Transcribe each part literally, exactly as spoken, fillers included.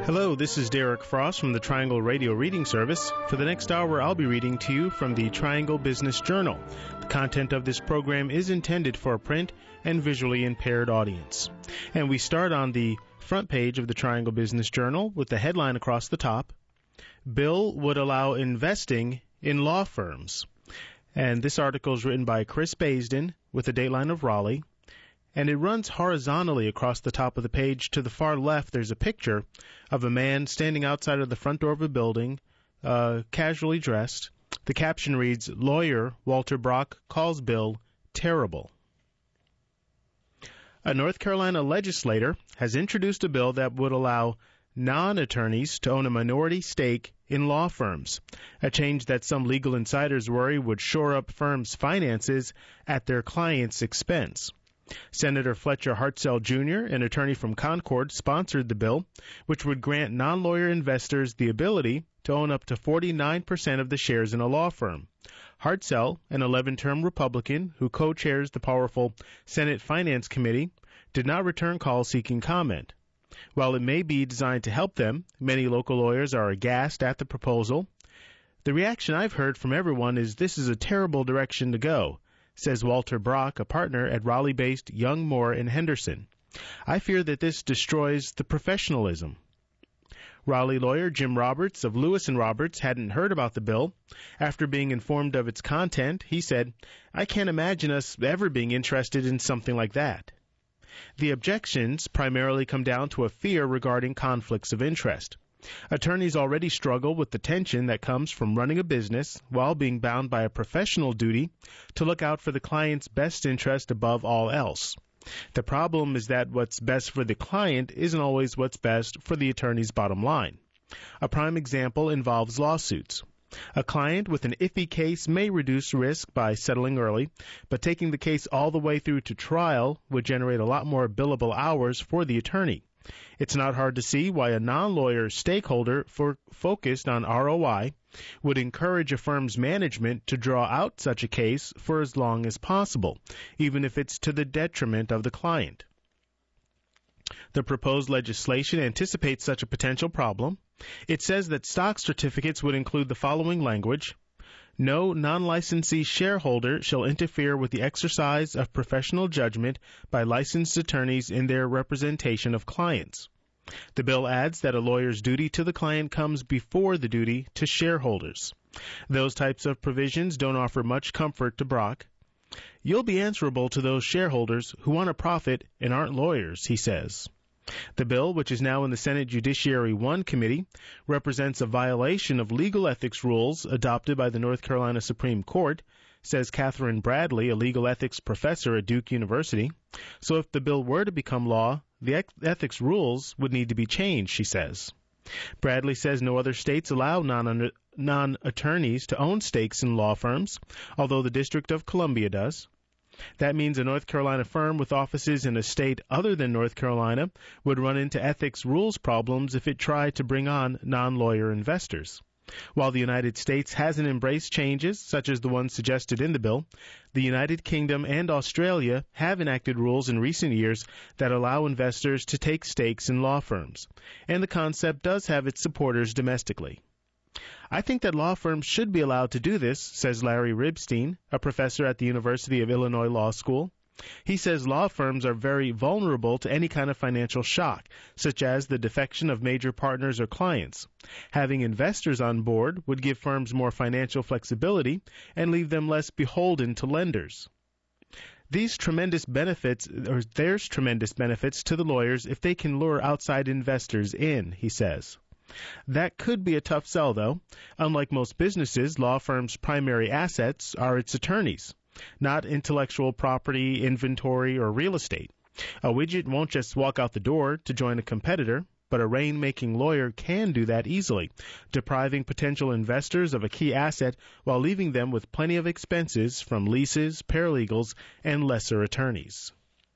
Hello, this is Derek Frost from the Triangle Radio Reading Service. For the next hour, I'll be reading to you from the Triangle Business Journal. The content of this program is intended for a print and visually impaired audience. And we start on the front page of the Triangle Business Journal with the headline across the top, Bill would allow investing in law firms. And this article is written by Chris Baisden with a dateline of Raleigh. And it runs horizontally across the top of the page. To the far left, there's a picture of a man standing outside of the front door of a building, uh, casually dressed. The caption reads, Lawyer Walter Brock calls bill terrible. A North Carolina legislator has introduced a bill that would allow non-attorneys to own a minority stake in law firms, a change that some legal insiders worry would shore up firms' finances at their clients' expense. Senator Fletcher Hartzell Junior, an attorney from Concord, sponsored the bill, which would grant non-lawyer investors the ability to own up to forty-nine percent of the shares in a law firm. Hartzell, an eleven-term Republican who co-chairs the powerful Senate Finance Committee, did not return calls seeking comment. While it may be designed to help them, many local lawyers are aghast at the proposal. The reaction I've heard from everyone is this is a terrible direction to go, says Walter Brock, a partner at Raleigh-based Young, Moore and Henderson. I fear that this destroys the professionalism. Raleigh lawyer Jim Roberts of Lewis and Roberts hadn't heard about the bill. After being informed of its content, he said, I can't imagine us ever being interested in something like that. The objections primarily come down to a fear regarding conflicts of interest. Attorneys already struggle with the tension that comes from running a business while being bound by a professional duty to look out for the client's best interest above all else. The problem is that what's best for the client isn't always what's best for the attorney's bottom line. A prime example involves lawsuits. A client with an iffy case may reduce risk by settling early, but taking the case all the way through to trial would generate a lot more billable hours for the attorney. It's not hard to see why a non-lawyer stakeholder for, focused on R O I would encourage a firm's management to draw out such a case for as long as possible, even if it's to the detriment of the client. The proposed legislation anticipates such a potential problem. It says that stock certificates would include the following language: no non-licensee shareholder shall interfere with the exercise of professional judgment by licensed attorneys in their representation of clients. The bill adds that a lawyer's duty to the client comes before the duty to shareholders. Those types of provisions don't offer much comfort to Brock. You'll be answerable to those shareholders who want to profit and aren't lawyers, he says. The bill, which is now in the Senate Judiciary one Committee, represents a violation of legal ethics rules adopted by the North Carolina Supreme Court, says Catherine Bradley, a legal ethics professor at Duke University. So if the bill were to become law, the ethics rules would need to be changed, she says. Bradley says no other states allow non- non-attorneys to own stakes in law firms, although the District of Columbia does. That means a North Carolina firm with offices in a state other than North Carolina would run into ethics rules problems if it tried to bring on non-lawyer investors. While the United States hasn't embraced changes, such as the ones suggested in the bill, the United Kingdom and Australia have enacted rules in recent years that allow investors to take stakes in law firms, and the concept does have its supporters domestically. I think that law firms should be allowed to do this, says Larry Ribstein, a professor at the University of Illinois Law School. He says law firms are very vulnerable to any kind of financial shock, such as the defection of major partners or clients. Having investors on board would give firms more financial flexibility and leave them less beholden to lenders. These tremendous benefits, or there's tremendous benefits to the lawyers if they can lure outside investors in, he says. That could be a tough sell, though. Unlike most businesses, law firms' primary assets are its attorneys, not intellectual property, inventory, or real estate. A widget won't just walk out the door to join a competitor, but a rain-making lawyer can do that easily, depriving potential investors of a key asset while leaving them with plenty of expenses from leases, paralegals, and lesser attorneys.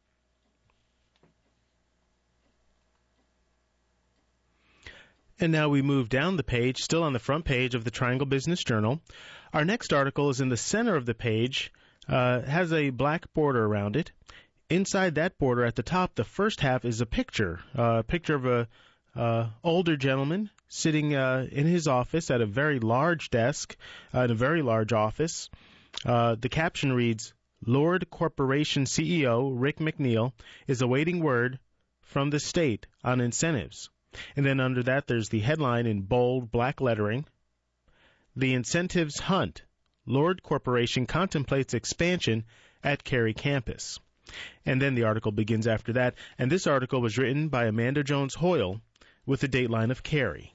And now we move down the page, still on the front page of the Triangle Business Journal. Our next article is in the center of the page, uh, has a black border around it. Inside that border at the top, the first half is a picture, uh, a picture of a uh, older gentleman sitting uh, in his office at a very large desk, uh, in a very large office. Uh, the caption reads, Lord Corporation C E O Rick McNeil is awaiting word from the state on incentives. And then under that, there's the headline in bold black lettering, The Incentives Hunt. Lord Corporation contemplates expansion at Cary campus. And then the article begins after that. And this article was written by Amanda Jones Hoyle with the dateline of Cary.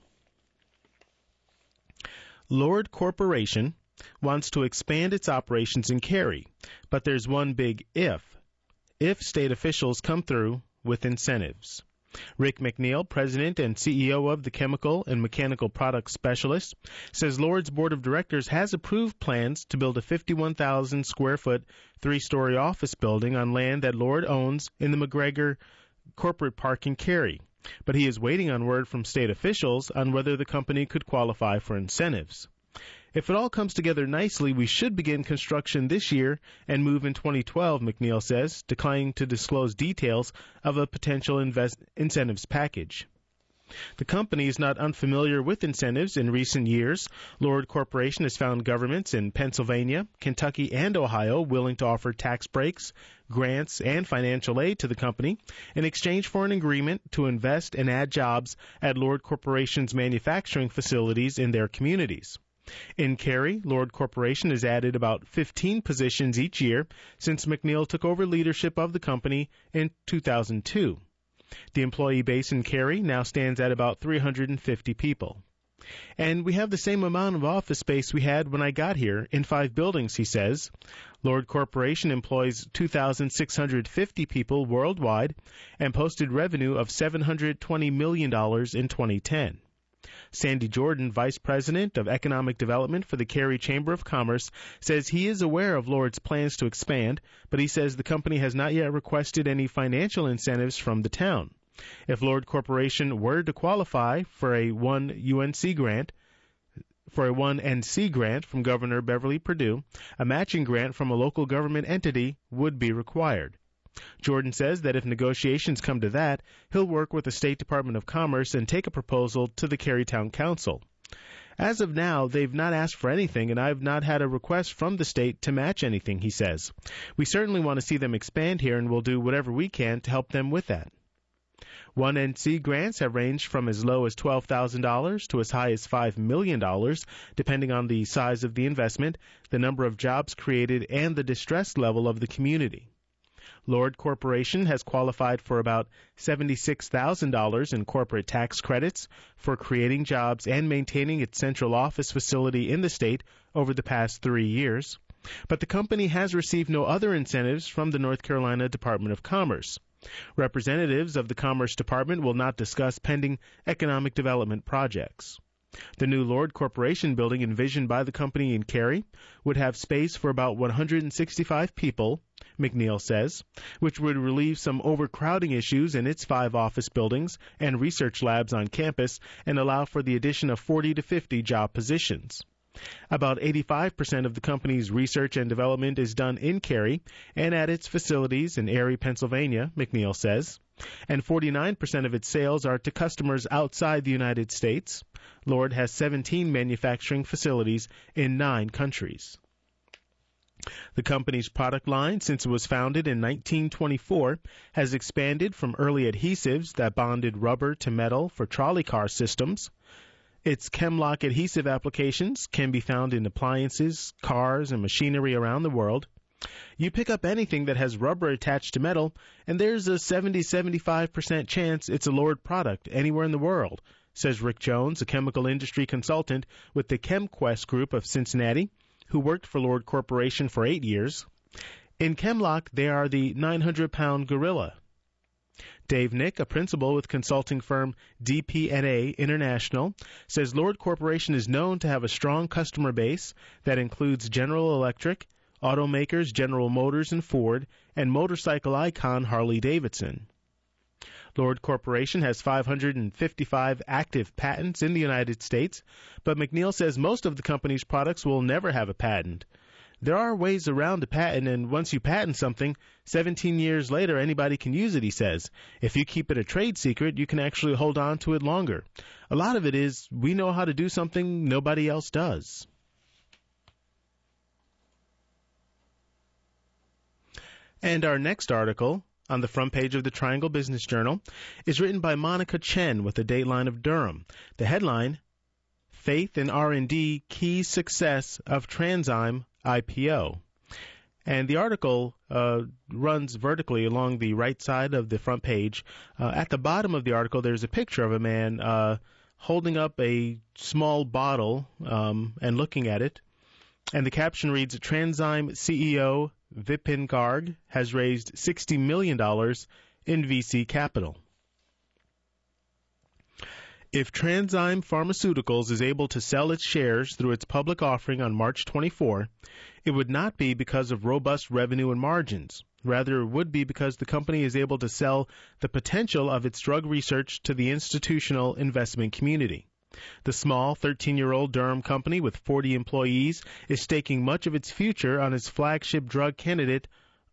Lord Corporation wants to expand its operations in Cary, but there's one big if. If state officials come through with incentives. Rick McNeil, president and C E O of the Chemical and Mechanical Products Specialist, says Lord's board of directors has approved plans to build a fifty-one thousand square foot, three-story office building on land that Lord owns in the McGregor Corporate Park in Cary. But he is waiting on word from state officials on whether the company could qualify for incentives. If it all comes together nicely, we should begin construction this year and move in twenty twelve, McNeil says, declining to disclose details of a potential invest- incentives package. The company is not unfamiliar with incentives in recent years. Lord Corporation has found governments in Pennsylvania, Kentucky, and Ohio willing to offer tax breaks, grants, and financial aid to the company in exchange for an agreement to invest and add jobs at Lord Corporation's manufacturing facilities in their communities. In Cary, Lord Corporation has added about fifteen positions each year since McNeil took over leadership of the company in two thousand two. The employee base in Cary now stands at about three hundred fifty people. And we have the same amount of office space we had when I got here in five buildings, he says. Lord Corporation employs two thousand six hundred fifty people worldwide and posted revenue of seven hundred twenty million dollars in twenty ten. Sandy Jordan, Vice President of Economic Development for the Cary Chamber of Commerce, says he is aware of Lord's plans to expand, but he says the company has not yet requested any financial incentives from the town. If Lord Corporation were to qualify for a one U N C grant, for a one N C grant from Governor Beverly Perdue, a matching grant from a local government entity would be required. Jordan says that if negotiations come to that, he'll work with the State Department of Commerce and take a proposal to the Carytown Council. As of now, they've not asked for anything, and I've not had a request from the state to match anything, he says. We certainly want to see them expand here, and we'll do whatever we can to help them with that. one N C grants have ranged from as low as twelve thousand dollars to as high as five million dollars, depending on the size of the investment, the number of jobs created, and the distress level of the community. Lord Corporation has qualified for about seventy-six thousand dollars in corporate tax credits for creating jobs and maintaining its central office facility in the state over the past three years. But the company has received no other incentives from the North Carolina Department of Commerce. Representatives of the Commerce Department will not discuss pending economic development projects. The new Lord Corporation building envisioned by the company in Cary would have space for about one hundred sixty-five people, McNeil says, which would relieve some overcrowding issues in its five office buildings and research labs on campus and allow for the addition of forty to fifty job positions. About eighty-five percent of the company's research and development is done in Cary and at its facilities in Erie, Pennsylvania, McNeil says, and forty-nine percent of its sales are to customers outside the United States. Lord has seventeen manufacturing facilities in nine countries. The company's product line, since it was founded in nineteen twenty-four, has expanded from early adhesives that bonded rubber to metal for trolley car systems. Its Chemlock adhesive applications can be found in appliances, cars, and machinery around the world. You pick up anything that has rubber attached to metal, and there's a seventy to seventy-five percent chance it's a Lord product anywhere in the world, says Rick Jones, a chemical industry consultant with the ChemQuest Group of Cincinnati, who worked for Lord Corporation for eight years. In Chemlock, they are the nine hundred pound gorilla. Dave Nick, a principal with consulting firm D P N A International, says Lord Corporation is known to have a strong customer base that includes General Electric, automakers General Motors and Ford, and motorcycle icon Harley-Davidson. Lord Corporation has five hundred fifty-five active patents in the United States, but McNeil says most of the company's products will never have a patent. There are ways around a patent, and once you patent something, seventeen years later, anybody can use it, he says. If you keep it a trade secret, you can actually hold on to it longer. A lot of it is we know how to do something nobody else does. And our next article on the front page of the Triangle Business Journal is written by Monica Chen with the Dateline of Durham. The headline, Faith in R and D Keys Success of TransZyme I P O. And the article uh, runs vertically along the right side of the front page. Uh, at the bottom of the article, there's a picture of a man uh, holding up a small bottle um, and looking at it. And the caption reads, TransZyme C E O Vipin Garg has raised sixty million dollars in V C capital. If TransZyme Pharmaceuticals is able to sell its shares through its public offering on March twenty-fourth, it would not be because of robust revenue and margins. Rather, it would be because the company is able to sell the potential of its drug research to the institutional investment community. The small thirteen-year-old Durham company with forty employees is staking much of its future on its flagship drug candidate,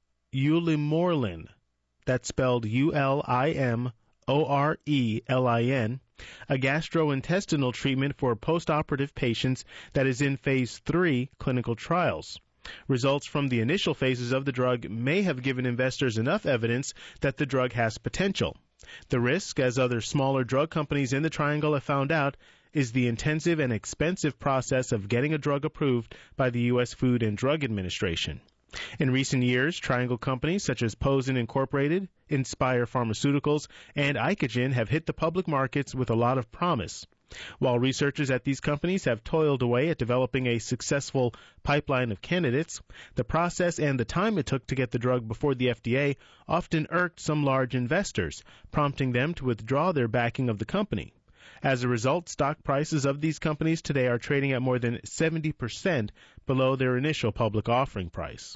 Ulimorelin. That's spelled U L I M O R E L I N, a gastrointestinal treatment for postoperative patients that is in phase three clinical trials. Results from the initial phases of the drug may have given investors enough evidence that the drug has potential. The risk, as other smaller drug companies in the Triangle have found out, is the intensive and expensive process of getting a drug approved by the U S Food and Drug Administration. In recent years, Triangle companies such as Pozen Incorporated, Inspire Pharmaceuticals, and Icagen have hit the public markets with a lot of promise. While researchers at these companies have toiled away at developing a successful pipeline of candidates, the process and the time it took to get the drug before the F D A often irked some large investors, prompting them to withdraw their backing of the company. As a result, stock prices of these companies today are trading at more than seventy percent below their initial public offering price.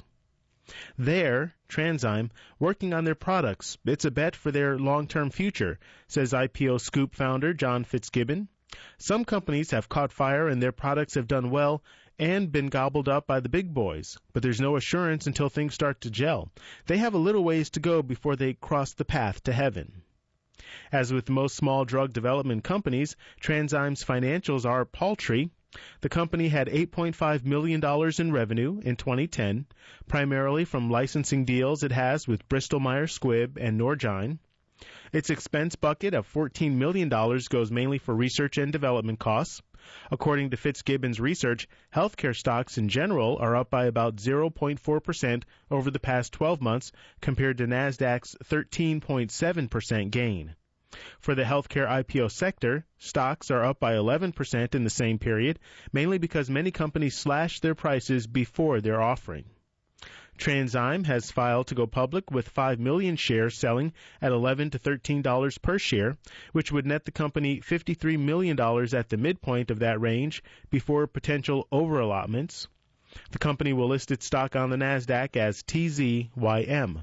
They're, TransZyme, working on their products. It's a bet for their long-term future, says I P O Scoop founder John Fitzgibbon. Some companies have caught fire and their products have done well and been gobbled up by the big boys, but there's no assurance until things start to gel. They have a little ways to go before they cross the path to heaven. As with most small drug development companies, TransZyme's financials are paltry. The company had eight point five million dollars in revenue in twenty ten, primarily from licensing deals it has with Bristol Myers Squibb and Norgine. Its expense bucket of fourteen million dollars goes mainly for research and development costs. According to Fitzgibbon's research, healthcare stocks in general are up by about zero point four percent over the past twelve months compared to NASDAQ's thirteen point seven percent gain. For the healthcare I P O sector, stocks are up by eleven percent in the same period, mainly because many companies slashed their prices before their offering. TransZyme has filed to go public with five million shares selling at eleven to thirteen dollars per share, which would net the company fifty-three million dollars at the midpoint of that range before potential overallotments. The company will list its stock on the NASDAQ as T Z Y M.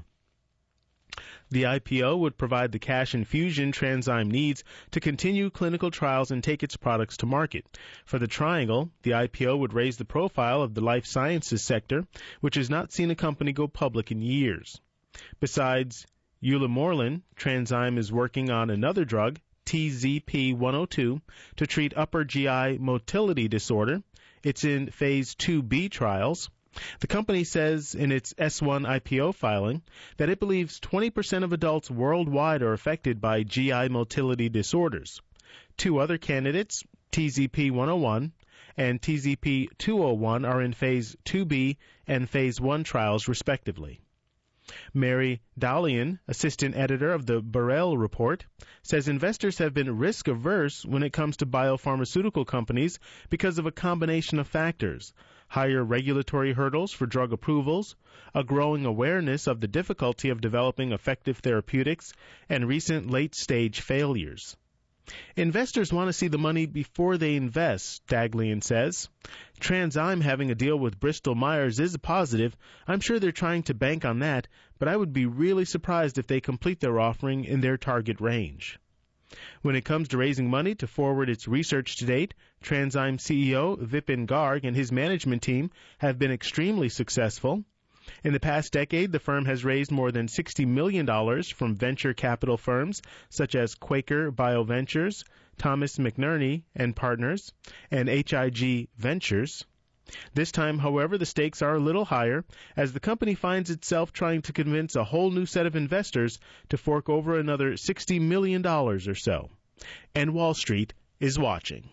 The I P O would provide the cash infusion TransZyme needs to continue clinical trials and take its products to market. For the Triangle, the I P O would raise the profile of the life sciences sector, which has not seen a company go public in years. Besides Ulimorelin, TransZyme is working on another drug, T Z P one oh two, to treat upper G I motility disorder. It's in phase two B trials. The company says in its S one I P O filing that it believes twenty percent of adults worldwide are affected by G I motility disorders. Two other candidates, T Z P one oh one and T Z P two oh one, are in phase two B and phase one trials, respectively. Mary Dalian, assistant editor of the Burrell Report, says investors have been risk-averse when it comes to biopharmaceutical companies because of a combination of factors: higher regulatory hurdles for drug approvals, a growing awareness of the difficulty of developing effective therapeutics, and recent late-stage failures. Investors want to see the money before they invest, Daglian says. TransZyme having a deal with Bristol Myers is a positive. I'm sure they're trying to bank on that, but I would be really surprised if they complete their offering in their target range. When it comes to raising money to forward its research to date, TransDigm C E O Vipin Garg and his management team have been extremely successful. In the past decade, the firm has raised more than sixty million dollars from venture capital firms such as Quaker BioVentures, Thomas McNerney and Partners, and H I G Ventures. This time, however, the stakes are a little higher as the company finds itself trying to convince a whole new set of investors to fork over another sixty million dollars or so. And Wall Street is watching.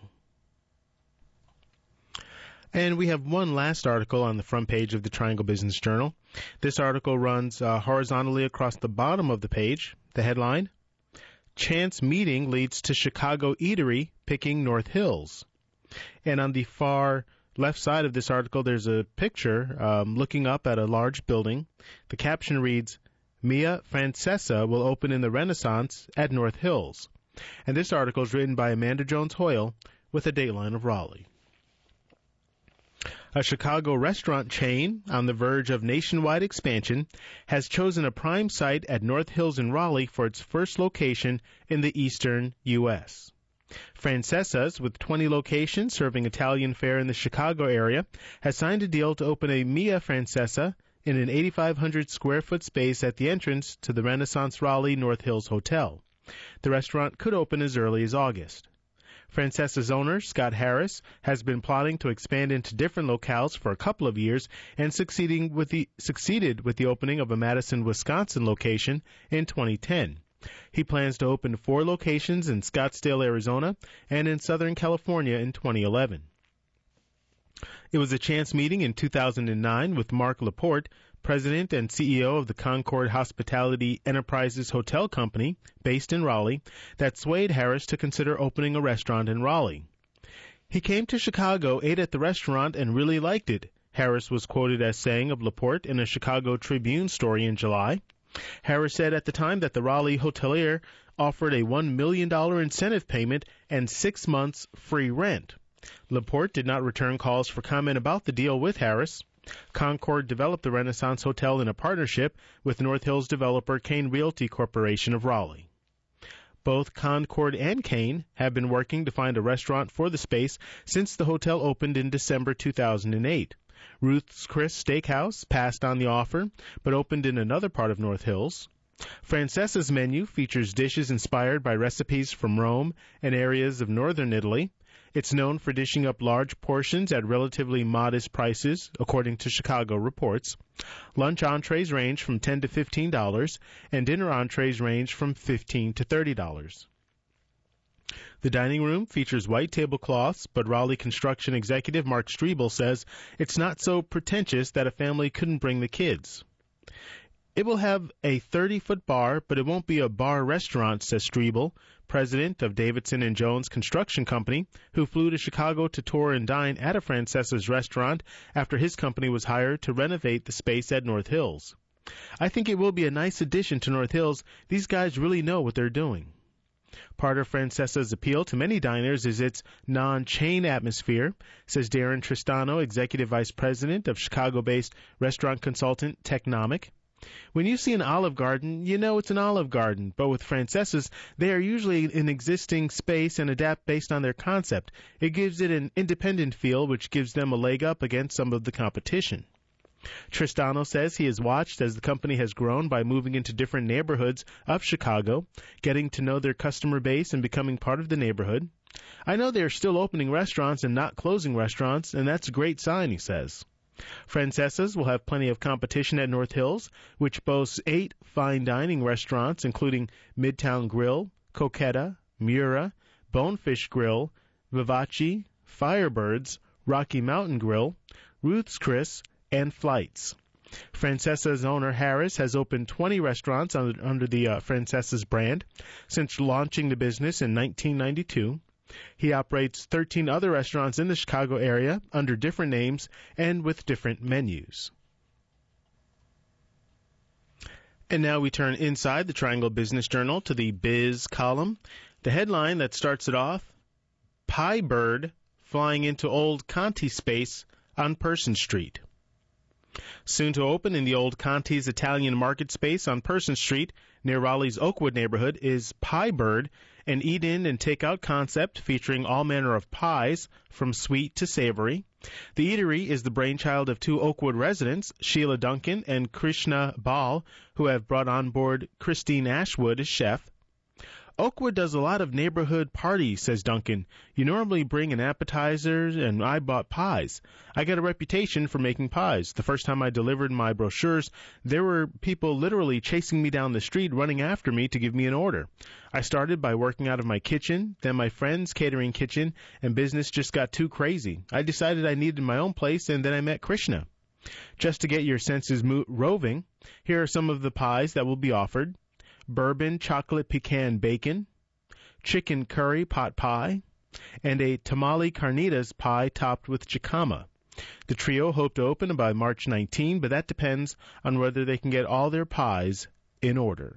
And we have one last article on the front page of the Triangle Business Journal. This article runs uh, horizontally across the bottom of the page. The headline, Chance Meeting Leads to Chicago Eatery Picking North Hills. And on the far left side of this article, there's a picture um, looking up at a large building. The caption reads, Mia Francesa will open in the Renaissance at North Hills. And this article is written by Amanda Jones Hoyle with a dateline of Raleigh. A Chicago restaurant chain on the verge of nationwide expansion has chosen a prime site at North Hills in Raleigh for its first location in the eastern U S Francesa's, with twenty locations serving Italian fare in the Chicago area, has signed a deal to open a Mia Francesa in an eighty-five hundred square foot space at the entrance to the Renaissance Raleigh North Hills Hotel. The restaurant could open as early as August. Francesa's owner, Scott Harris, has been plotting to expand into different locales for a couple of years and succeeding with the, succeeded with the opening of a Madison, Wisconsin location in twenty ten. He plans to open four locations in Scottsdale, Arizona, and in Southern California in twenty eleven. It was a chance meeting in two thousand nine with Mark Laporte, president and C E O of the Concord Hospitality Enterprises Hotel Company, based in Raleigh, that swayed Harris to consider opening a restaurant in Raleigh. He came to Chicago, ate at the restaurant, and really liked it, Harris was quoted as saying of Laporte in a Chicago Tribune story in July. Harris said at the time that the Raleigh hotelier offered a one million dollars incentive payment and six months free rent. Laporte did not return calls for comment about the deal with Harris. Concord developed the Renaissance Hotel in a partnership with North Hills developer Kane Realty Corporation of Raleigh. Both Concord and Kane have been working to find a restaurant for the space since the hotel opened in December two thousand eight. Ruth's Chris Steakhouse passed on the offer, but opened in another part of North Hills. Francesa's menu features dishes inspired by recipes from Rome and areas of northern Italy. It's known for dishing up large portions at relatively modest prices, according to Chicago reports. Lunch entrees range from ten to fifteen dollars, and dinner entrees range from fifteen to thirty dollars. The dining room features white tablecloths, but Raleigh construction executive Mark Strebel says it's not so pretentious that a family couldn't bring the kids. It will have a thirty-foot bar, but it won't be a bar restaurant, says Strebel, president of Davidson and Jones Construction Company, who flew to Chicago to tour and dine at a Francesa's restaurant after his company was hired to renovate the space at North Hills. I think it will be a nice addition to North Hills. These guys really know what they're doing. Part of Francesa's appeal to many diners is its non-chain atmosphere, says Darren Tristano, executive vice president of Chicago-based restaurant consultant Technomic. When you see an Olive Garden, you know it's an Olive Garden, but with Francesa's, they are usually in existing space and adapt based on their concept. It gives it an independent feel, which gives them a leg up against some of the competition. Tristano says he has watched as the company has grown by moving into different neighborhoods of Chicago, getting to know their customer base and becoming part of the neighborhood. I know they are still opening restaurants and not closing restaurants, and that's a great sign, he says. Francesa's will have plenty of competition at North Hills, which boasts eight fine dining restaurants, including Midtown Grill, Coquetta, Mura, Bonefish Grill, Vivace, Firebirds, Rocky Mountain Grill, Ruth's Chris, and Flights. Francesa's owner Harris has opened twenty restaurants under, under the uh, Francesa's brand since launching the business in nineteen ninety-two. He operates thirteen other restaurants in the Chicago area under different names and with different menus. And now we turn inside the Triangle Business Journal to the Biz column. The headline that starts it off, Pie Bird flying into old Conti space on Person Street. Soon to open in the old Conti's Italian market space on Person Street near Raleigh's Oakwood neighborhood is Pie Bird, an eat-in and take-out concept featuring all manner of pies, from sweet to savory. The eatery is the brainchild of two Oakwood residents, Sheila Duncan and Krishna Bal, who have brought on board Christine Ashwood as chef. Oakwood does a lot of neighborhood parties, says Duncan. You normally bring an appetizer, and I bought pies. I got a reputation for making pies. The first time I delivered my brochures, there were people literally chasing me down the street, running after me to give me an order. I started by working out of my kitchen, then my friend's catering kitchen, and business just got too crazy. I decided I needed my own place, and then I met Krishna. Just to get your senses mo- roving, here are some of the pies that will be offered. Bourbon chocolate pecan bacon, chicken curry pot pie, and a tamale carnitas pie topped with jicama. The trio hope to open by March nineteenth, but that depends on whether they can get all their pies in order.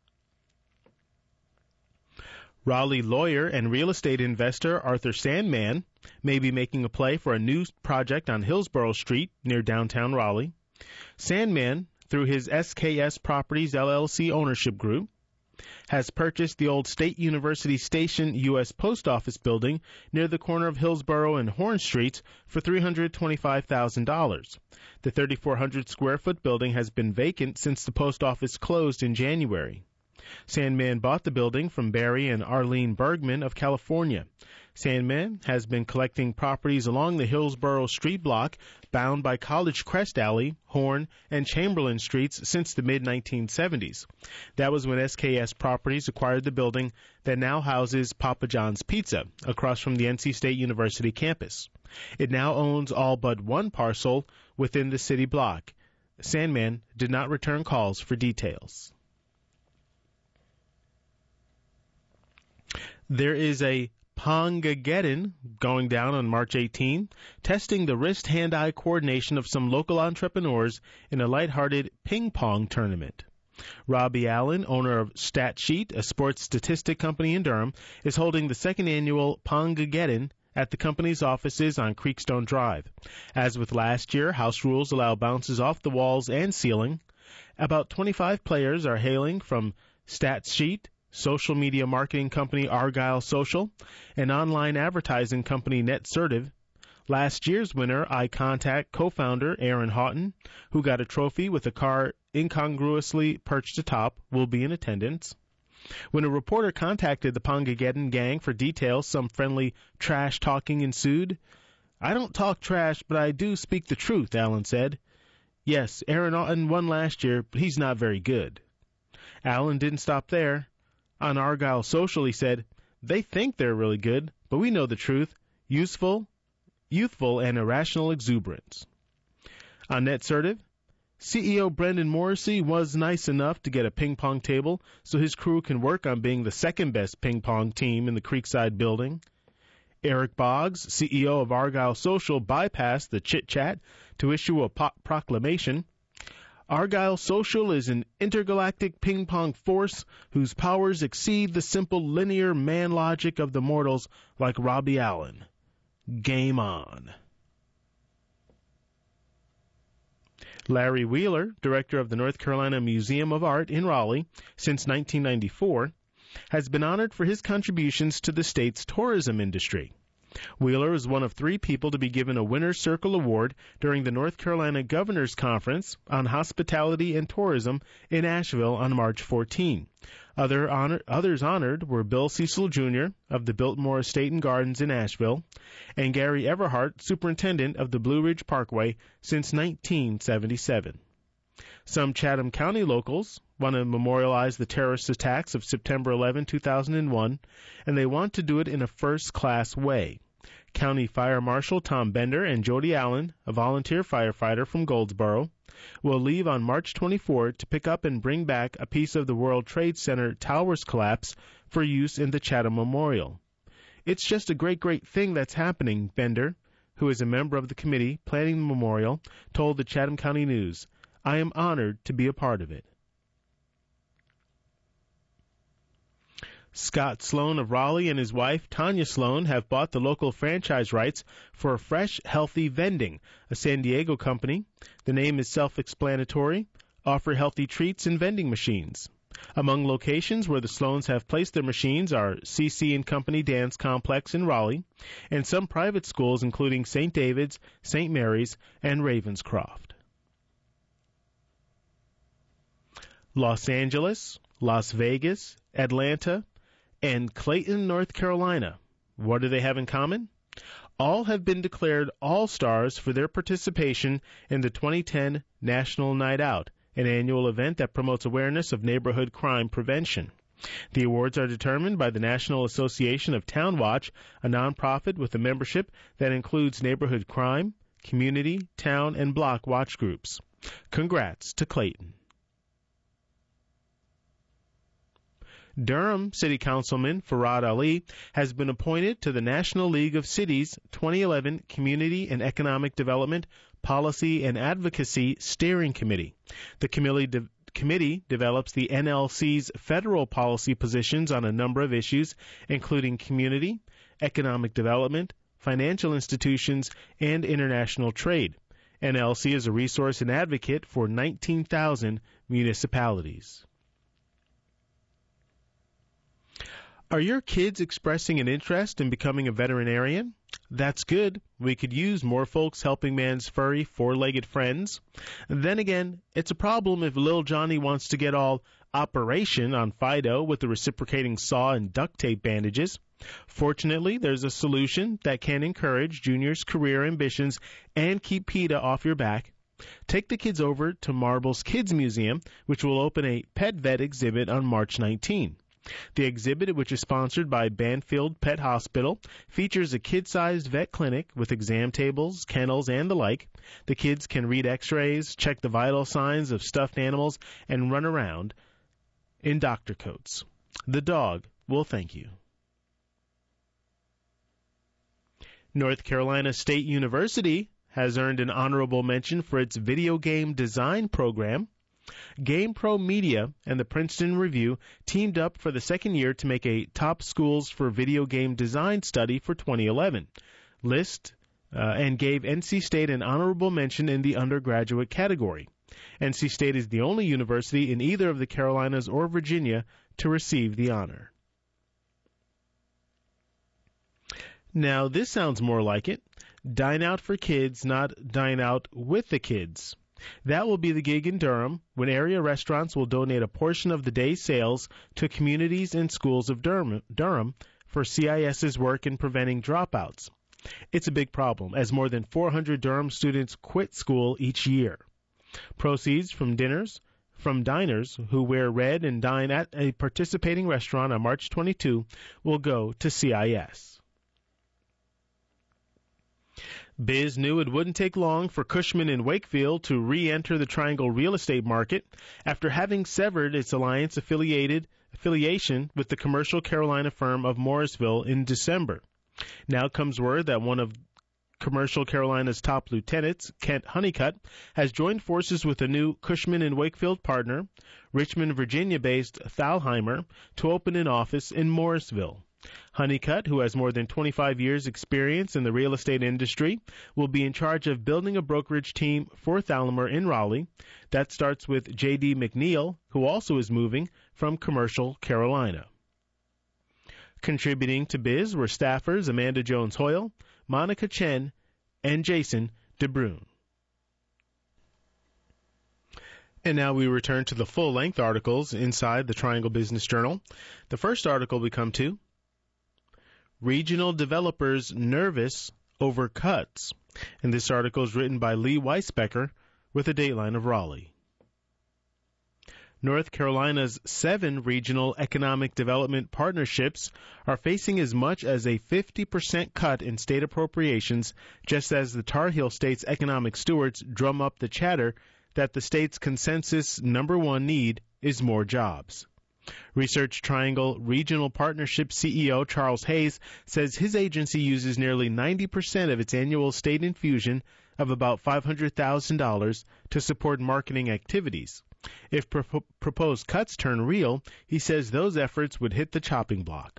Raleigh lawyer and real estate investor Arthur Sandman may be making a play for a new project on Hillsborough Street near downtown Raleigh. Sandman, through his S K S Properties L L C ownership group, has purchased the old State University Station U S Post Office building near the corner of Hillsborough and Horn Streets for three hundred twenty-five thousand dollars. The thirty-four hundred square foot building has been vacant since the post office closed in January. Sandman bought the building from Barry and Arlene Bergman of California. Sandman has been collecting properties along the Hillsborough Street block bound by College Crest Alley, Horn, and Chamberlain Streets since the mid nineteen seventies. That was when S K S Properties acquired the building that now houses Papa John's Pizza across from the N C State University campus. It now owns all but one parcel within the city block. Sandman did not return calls for details. There is a Pongageddon going down on March eighteenth, testing the wrist-hand-eye coordination of some local entrepreneurs in a lighthearted ping-pong tournament. Robbie Allen, owner of StatSheet, a sports statistic company in Durham, is holding the second annual Pongageddon at the company's offices on Creekstone Drive. As with last year, house rules allow bounces off the walls and ceiling. About twenty-five players are hailing from StatSheet, social media marketing company Argyle Social, and online advertising company NetCertive. Last year's winner, iContact co-founder Aaron Houghton, who got a trophy with a car incongruously perched atop, will be in attendance. When a reporter contacted the Pongageddon gang for details, some friendly trash-talking ensued. I don't talk trash, but I do speak the truth, Allen said. Yes, Aaron Houghton won last year, but he's not very good. Allen didn't stop there. On Argyle Social, he said, they think they're really good, but we know the truth. Useful, youthful, and irrational exuberance. On NetCertive, C E O Brendan Morrissey was nice enough to get a ping-pong table so his crew can work on being the second-best ping-pong team in the Creekside building. Eric Boggs, C E O of Argyle Social, bypassed the chit-chat to issue a po- proclamation. Argyle Social is an intergalactic ping-pong force whose powers exceed the simple linear man logic of the mortals like Robbie Allen. Game on. Larry Wheeler, director of the North Carolina Museum of Art in Raleigh since nineteen ninety-four, has been honored for his contributions to the state's tourism industry. Wheeler is one of three people to be given a Winner's Circle Award during the North Carolina Governor's Conference on Hospitality and Tourism in Asheville on March fourteenth. Other honor, others honored were Bill Cecil Junior of the Biltmore Estate and Gardens in Asheville, and Gary Everhart, superintendent of the Blue Ridge Parkway since nineteen seventy-seven. Some Chatham County locals want to memorialize the terrorist attacks of September eleventh, two thousand one, and they want to do it in a first-class way. County Fire Marshal Tom Bender and Jody Allen, a volunteer firefighter from Goldsboro, will leave on March twenty-fourth to pick up and bring back a piece of the World Trade Center tower's collapse for use in the Chatham Memorial. It's just a great, great thing that's happening, Bender, who is a member of the committee planning the memorial, told the Chatham County News. I am honored to be a part of it. Scott Sloan of Raleigh and his wife, Tanya Sloan, have bought the local franchise rights for Fresh Healthy Vending, a San Diego company. The name is self-explanatory. Offer healthy treats and vending machines. Among locations where the Sloans have placed their machines are C C and Company Dance Complex in Raleigh, and some private schools including Saint David's, Saint Mary's, and Ravenscroft. Los Angeles, Las Vegas, Atlanta, and Clayton, North Carolina. What do they have in common? All have been declared All-Stars for their participation in the twenty ten National Night Out, an annual event that promotes awareness of neighborhood crime prevention. The awards are determined by the National Association of Town Watch, a nonprofit with a membership that includes neighborhood crime, community, town, and block watch groups. Congrats to Clayton. Durham City Councilman Farad Ali has been appointed to the National League of Cities twenty eleven Community and Economic Development Policy and Advocacy Steering Committee. The committee, de- committee develops the N L C's federal policy positions on a number of issues, including community, economic development, financial institutions, and international trade. N L C is a resource and advocate for nineteen thousand municipalities. Are your kids expressing an interest in becoming a veterinarian? That's good. We could use more folks helping man's furry, four-legged friends. Then again, it's a problem if little Johnny wants to get all operation on Fido with the reciprocating saw and duct tape bandages. Fortunately, there's a solution that can encourage Junior's career ambitions and keep PETA off your back. Take the kids over to Marble's Kids Museum, which will open a pet vet exhibit on March nineteenth. The exhibit, which is sponsored by Banfield Pet Hospital, features a kid-sized vet clinic with exam tables, kennels, and the like. The kids can read x-rays, check the vital signs of stuffed animals, and run around in doctor coats. The dog will thank you. North Carolina State University has earned an honorable mention for its video game design program. GamePro Media and the Princeton Review teamed up for the second year to make a top schools for video game design study for twenty eleven list uh, and gave N C State an honorable mention in the undergraduate category. N C State is the only university in either of the Carolinas or Virginia to receive the honor. Now, this sounds more like it. Dine out for kids, not dine out with the kids. That will be the gig in Durham, when area restaurants will donate a portion of the day's sales to communities and schools of Durham, Durham for CIS's work in preventing dropouts. It's a big problem, as more than four hundred Durham students quit school each year. Proceeds from dinners from diners who wear red and dine at a participating restaurant on March twenty-second will go to C I S. Biz knew it wouldn't take long for Cushman and Wakefield to re-enter the Triangle real estate market after having severed its alliance affiliated affiliation with the commercial Carolina firm of Morrisville in December. Now comes word that one of Commercial Carolina's top lieutenants, Kent Honeycutt, has joined forces with a new Cushman and Wakefield partner, Richmond, Virginia-based Thalheimer, to open an office in Morrisville. Honeycutt, who has more than twenty-five years' experience in the real estate industry, will be in charge of building a brokerage team for Thalheimer in Raleigh. That starts with J D McNeil, who also is moving from Commercial Carolina. Contributing to Biz were staffers Amanda Jones-Hoyle, Monica Chen, and Jason DeBrune. And now we return to the full-length articles inside the Triangle Business Journal. The first article we come to: Regional developers nervous over cuts. And this article is written by Lee Weisbecker with a dateline of Raleigh. North Carolina's seven regional economic development partnerships are facing as much as a fifty percent cut in state appropriations, just as the Tar Heel State's economic stewards drum up the chatter that the state's consensus number one need is more jobs. Research Triangle Regional Partnership C E O Charles Hayes says his agency uses nearly ninety percent of its annual state infusion of about five hundred thousand dollars to support marketing activities. If pro- proposed cuts turn real, he says those efforts would hit the chopping block.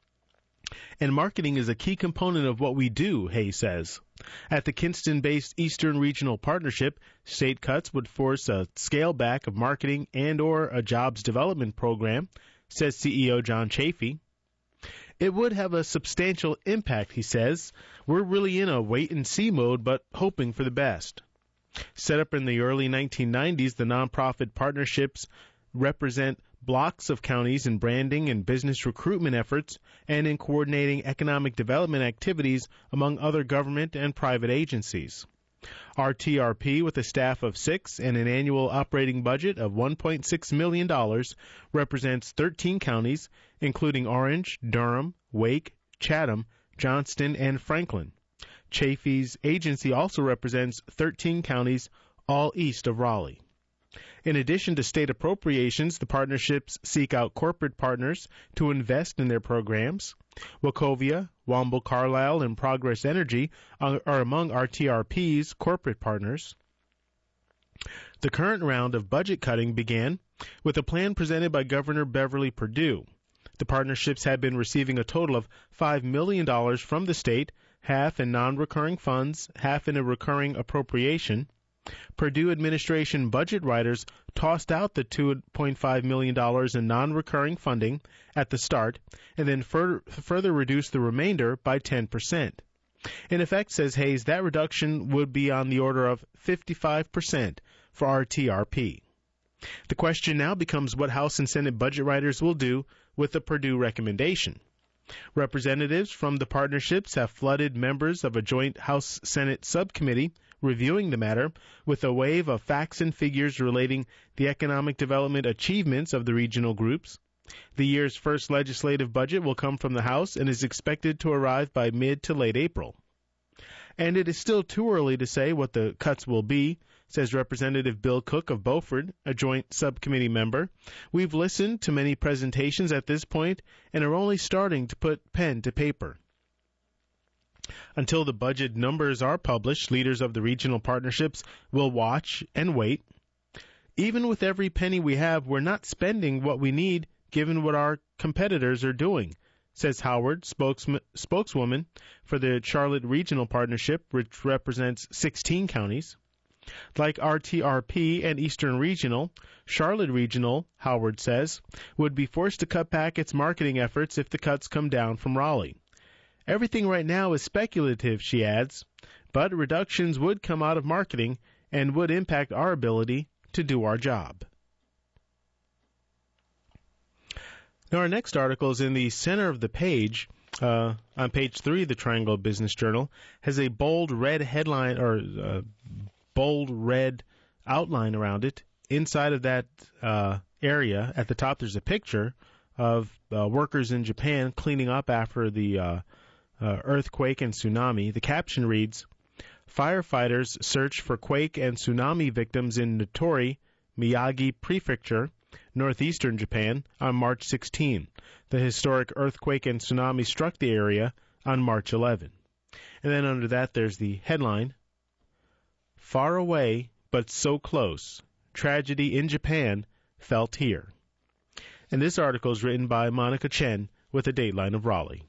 And marketing is a key component of what we do, Hayes says. At the Kinston-based Eastern Regional Partnership, state cuts would force a scale back of marketing and or a jobs development program, says C E O John Chafee. It would have a substantial impact, he says. We're really in a wait-and-see mode, but hoping for the best. Set up in the early nineteen nineties, the nonprofit partnerships represent blocks of counties in branding and business recruitment efforts and in coordinating economic development activities among other government and private agencies. R T R P, with a staff of six and an annual operating budget of one point six million dollars, represents thirteen counties, including Orange, Durham, Wake, Chatham, Johnston, and Franklin. Chafee's agency also represents thirteen counties, all east of Raleigh. In addition to state appropriations, the partnerships seek out corporate partners to invest in their programs. Wachovia, Womble Carlisle, and Progress Energy are, are among R T R P's corporate partners. The current round of budget cutting began with a plan presented by Governor Beverly Perdue. The partnerships had been receiving a total of five million dollars from the state, half in non-recurring funds, half in a recurring appropriation. Purdue administration budget writers tossed out the two point five million dollars in non-recurring funding at the start and then fur- further reduced the remainder by ten percent. In effect, says Hayes, that reduction would be on the order of fifty-five percent for R T R P. The question now becomes what House and Senate budget writers will do with the Purdue recommendation. Representatives from the partnerships have flooded members of a joint House-Senate subcommittee reviewing the matter with a wave of facts and figures relating the economic development achievements of the regional groups. The year's first legislative budget will come from the House and is expected to arrive by mid to late April. And it is still too early to say what the cuts will be, says Representative Bill Cook of Beaufort, a joint subcommittee member. We've listened to many presentations at this point and are only starting to put pen to paper. Until the budget numbers are published, leaders of the regional partnerships will watch and wait. Even with every penny we have, we're not spending what we need given what our competitors are doing, says Howard, spokesman, spokeswoman for the Charlotte Regional Partnership, which represents sixteen counties. Like R T R P and Eastern Regional, Charlotte Regional, Howard says, would be forced to cut back its marketing efforts if the cuts come down from Raleigh. Everything right now is speculative, she adds, but reductions would come out of marketing and would impact our ability to do our job. Now, our next article is in the center of the page. Uh, on page three of the Triangle Business Journal, has a bold red headline or uh, bold red outline around it. Inside of that uh, area, at the top, there's a picture of uh, workers in Japan cleaning up after the uh, uh, earthquake and tsunami. The caption reads, "Firefighters search for quake and tsunami victims in Notori, Miyagi Prefecture, northeastern Japan, on March sixteenth. The historic earthquake and tsunami struck the area on March eleventh." And then under that, there's the headline, "Far away, but so close. Tragedy in Japan felt here." And this article is written by Monica Chen with a dateline of Raleigh.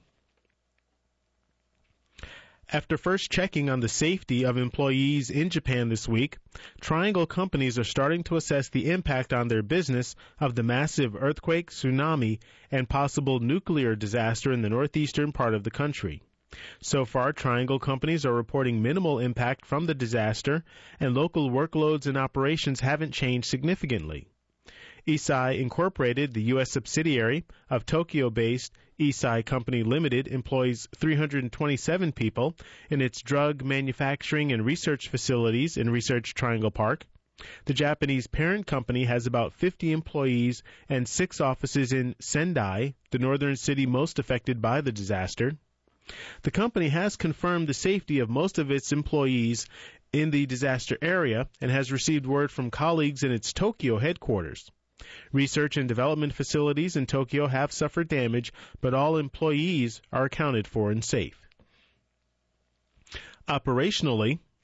After first checking on the safety of employees in Japan this week, Triangle companies are starting to assess the impact on their business of the massive earthquake, tsunami, and possible nuclear disaster in the northeastern part of the country. So far, Triangle companies are reporting minimal impact from the disaster, and local workloads and operations haven't changed significantly. Eisai Incorporated, the U S subsidiary of Tokyo-based Eisai Company Limited, employs three hundred twenty-seven people in its drug manufacturing and research facilities in Research Triangle Park. The Japanese parent company has about fifty employees and six offices in Sendai, the northern city most affected by the disaster. The company has confirmed the safety of most of its employees in the disaster area and has received word from colleagues in its Tokyo headquarters. Research and development facilities in Tokyo have suffered damage, but all employees are accounted for and safe. Operationally,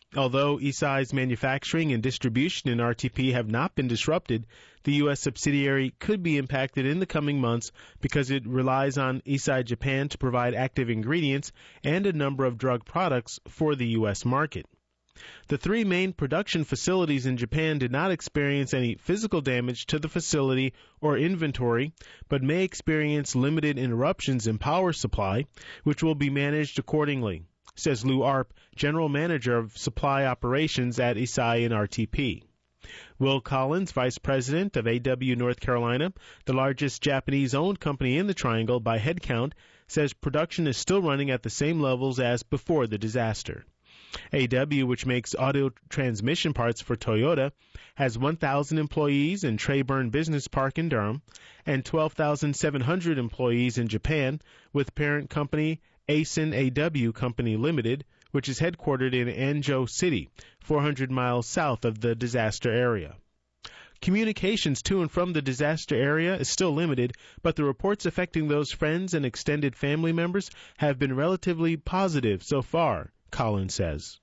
Although Eisai's manufacturing and distribution in R T P have not been disrupted, the U S subsidiary could be impacted in the coming months because it relies on Eisai Japan to provide active ingredients and a number of drug products for the U S market. The three main production facilities in Japan did not experience any physical damage to the facility or inventory, but may experience limited interruptions in power supply, which will be managed accordingly, says Lou Arp, General Manager of Supply Operations at Eisai in R T P. Will Collins, Vice President of A W North Carolina, the largest Japanese-owned company in the Triangle by headcount, says production is still running at the same levels as before the disaster. A W, which makes auto transmission parts for Toyota, has one thousand employees in Treyburn Business Park in Durham and twelve thousand seven hundred employees in Japan, with parent company Aisin A W Company Limited, which is headquartered in Anjo City, four hundred miles south of the disaster area. Communications to and from the disaster area is still limited, but the reports affecting those friends and extended family members have been relatively positive so far, Collins says.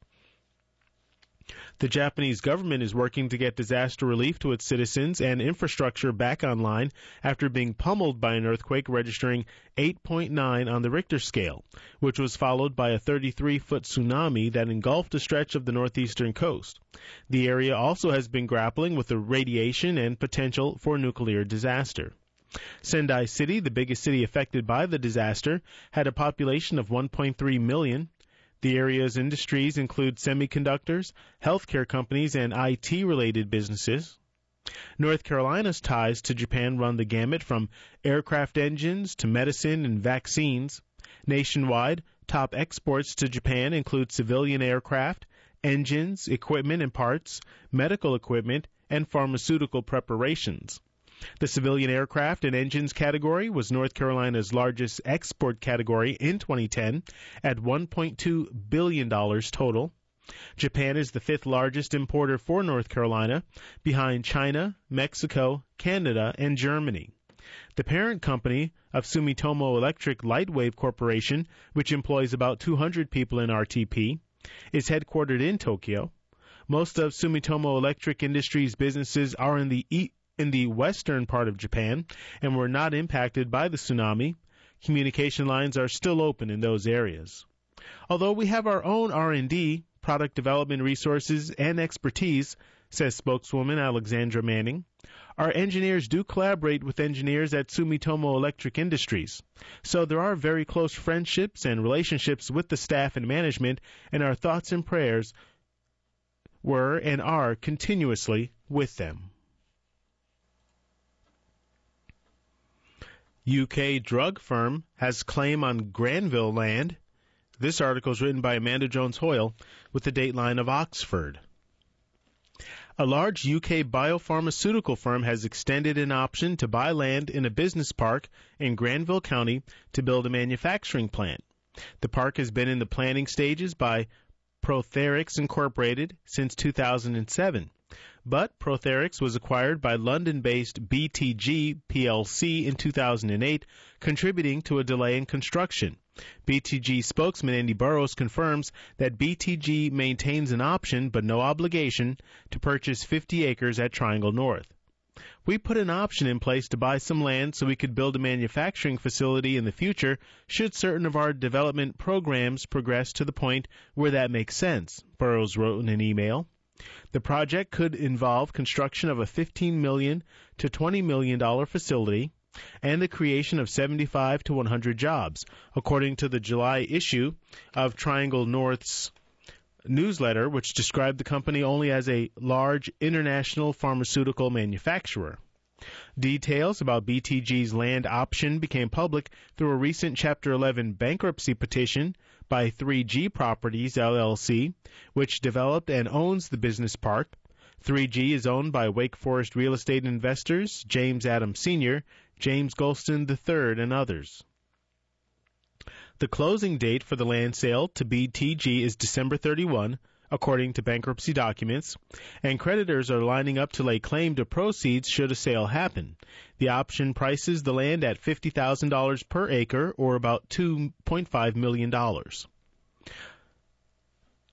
The Japanese government is working to get disaster relief to its citizens and infrastructure back online after being pummeled by an earthquake registering eight point nine on the Richter scale, which was followed by a thirty-three foot tsunami that engulfed a stretch of the northeastern coast. The area also has been grappling with the radiation and potential for nuclear disaster. Sendai City, the biggest city affected by the disaster, had a population of one point three million. The area's industries include semiconductors, healthcare companies, and I T-related businesses. North Carolina's ties to Japan run the gamut from aircraft engines to medicine and vaccines. Nationwide, top exports to Japan include civilian aircraft, engines, equipment and parts, medical equipment, and pharmaceutical preparations. The civilian aircraft and engines category was North Carolina's largest export category in twenty ten at one point two billion dollars total. Japan is the fifth largest importer for North Carolina, behind China, Mexico, Canada, and Germany. The parent company of Sumitomo Electric Lightwave Corporation, which employs about two hundred people in R T P, is headquartered in Tokyo. Most of Sumitomo Electric Industries' businesses are in the e- in the western part of Japan and were not impacted by the tsunami. Communication lines are still open in those areas. Although we have our own R and D, product development resources, and expertise, says spokeswoman Alexandra Manning, our engineers do collaborate with engineers at Sumitomo Electric Industries. So there are very close friendships and relationships with the staff and management, and our thoughts and prayers were and are continuously with them. U K drug firm has claim on Granville land. This article is written by Amanda Jones-Hoyle with the dateline of Oxford. A large U K biopharmaceutical firm has extended an option to buy land in a business park in Granville County to build a manufacturing plant. The park has been in the planning stages by Protherix Incorporated since two thousand seven. But Protherix was acquired by London-based B T G P L C in two thousand eight, contributing to a delay in construction. B T G spokesman Andy Burrows confirms that B T G maintains an option but no obligation to purchase fifty acres at Triangle North. We put an option in place to buy some land so we could build a manufacturing facility in the future should certain of our development programs progress to the point where that makes sense, Burrows wrote in an email. The project could involve construction of a fifteen million dollars to twenty million dollars facility and the creation of seventy-five to one hundred jobs, according to the July issue of Triangle North's newsletter, which described the company only as a large international pharmaceutical manufacturer. Details about B T G's land option became public through a recent Chapter eleven bankruptcy petition by three G Properties, L L C, which developed and owns the business park. three G is owned by Wake Forest real estate investors James Adams Senior, James Golston the third, and others. The closing date for the land sale to B T G is December thirty-first, according to bankruptcy documents, and creditors are lining up to lay claim to proceeds should a sale happen. The option prices the land at fifty thousand dollars per acre, or about two point five million dollars.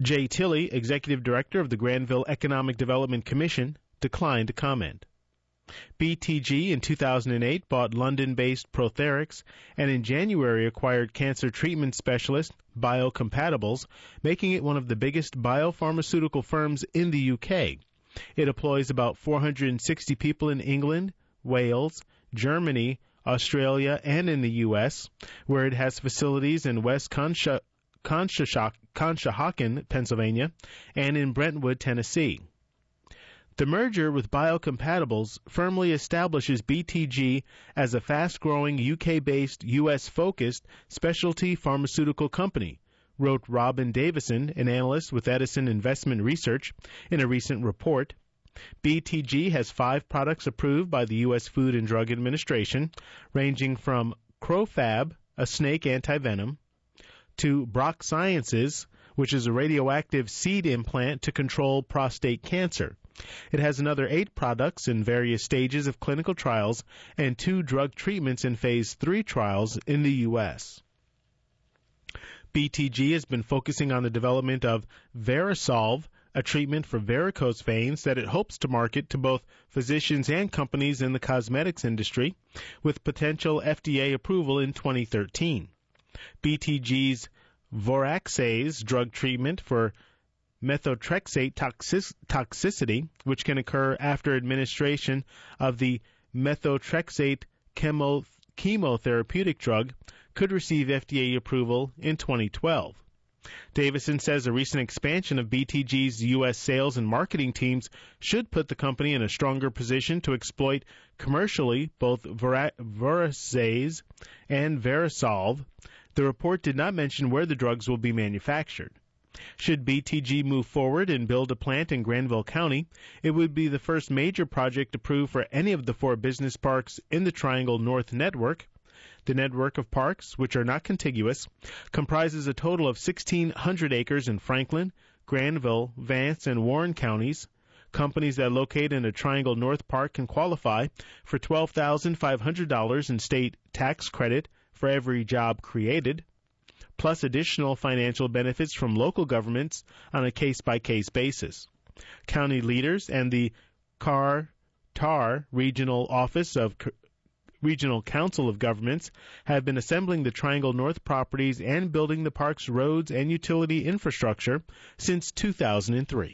Jay Tilley, executive director of the Granville Economic Development Commission, declined to comment. B T G in two thousand eight bought London-based Protherix and in January acquired cancer treatment specialist Biocompatibles, making it one of the biggest biopharmaceutical firms in the U K. It employs about four hundred sixty people in England, Wales, Germany, Australia, and in the U S, where it has facilities in West Consha- Conshohocken, Conshohocken, Pennsylvania, and in Brentwood, Tennessee. The merger with Biocompatibles firmly establishes B T G as a fast-growing U K-based, U S-focused specialty pharmaceutical company, wrote Robin Davison, an analyst with Edison Investment Research, in a recent report. B T G has five products approved by the U S Food and Drug Administration, ranging from Crofab, a snake antivenom, to Brock Sciences, which is a radioactive seed implant to control prostate cancer. It has another eight products in various stages of clinical trials and two drug treatments in phase three trials in the U S. B T G has been focusing on the development of Verisolve, a treatment for varicose veins that it hopes to market to both physicians and companies in the cosmetics industry, with potential F D A approval in twenty thirteen. B T G's Voraxase drug treatment for methotrexate toxic- toxicity, which can occur after administration of the methotrexate chemo- chemotherapeutic drug, could receive F D A approval in twenty twelve. Davison says a recent expansion of B T G's U S sales and marketing teams should put the company in a stronger position to exploit commercially both Voraxase and Verisolve. The report did not mention where the drugs will be manufactured. Should B T G move forward and build a plant in Granville County, it would be the first major project approved for any of the four business parks in the Triangle North Network. The network of parks, which are not contiguous, comprises a total of sixteen hundred acres in Franklin, Granville, Vance, and Warren counties. Companies that locate in a Triangle North Park can qualify for twelve thousand five hundred dollars in state tax credit for every job created, plus additional financial benefits from local governments on a case-by-case basis. County leaders and the Car-Tar Regional Office of Regional Council of Governments have been assembling the Triangle North properties and building the park's roads and utility infrastructure since two thousand three.